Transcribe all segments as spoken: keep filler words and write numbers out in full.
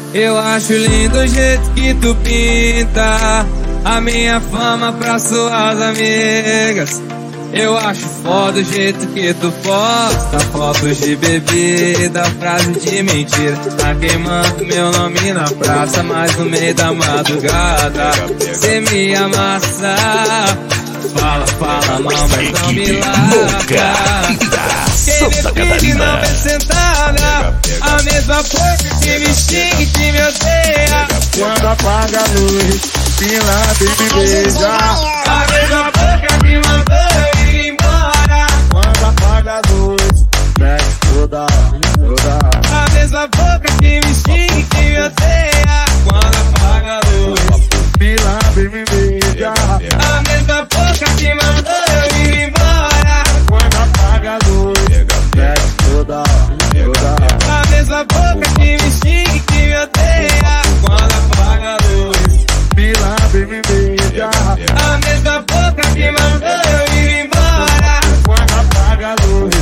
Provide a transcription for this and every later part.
Eu acho lindo o jeito que tu pinta a minha fama pra suas amigas. Eu acho foda o jeito que tu posta fotos de bebida, frase de mentira. Tá queimando meu nome na praça, mas no meio da madrugada cê me amassa. Fala, fala mal, mas não me larga. Quem me pede não vem sentada, a mesma porca que me xinga e que me odeia. Quando apaga a luz, me lava e me beija. A mesma porca que mandou eu ir embora. Quando apaga a luz, mexe toda, toda. A mesma boca que me xinga e que me odeia. Quando apaga a luz, me lava e me beija. a mesma boca que mandou eu ir embora. Quando apaga a luz, mexe toda, toda. A mesma boca que me xinga e que me odeia. Quando apaga a luz, me lava e me beija. a mesma boca que mandou eu ir embora. Quando apaga a luz.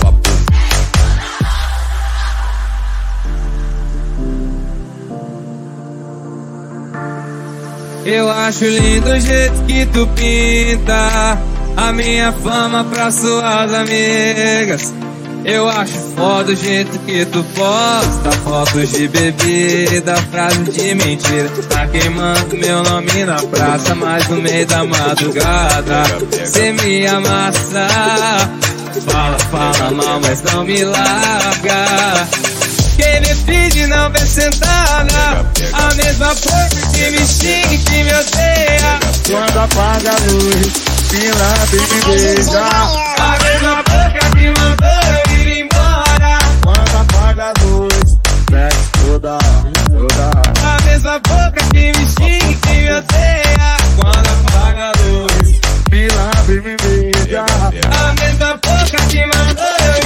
Eu acho lindo o jeito que tu pinta a minha fama pra suas amigas. Eu acho foda o jeito que tu posta fotos de bebida, frase de mentira. Tá queimando meu nome na praça, mas no meio da madrugada cê me amassa. Fala, fala mal, mas não me larga. Quem me pede não vem sentada, a mesma porca que me xinga e que me odeia. Quando apaga a luz, me lava e me beija. A mesma boca que mandou eu ir embora. Quando apaga a luz, mexe toda, toda. A mesma boca que me xinga e que me odeia. Quando apaga a luz, me lava e me beija. a mesma boca que mandou eu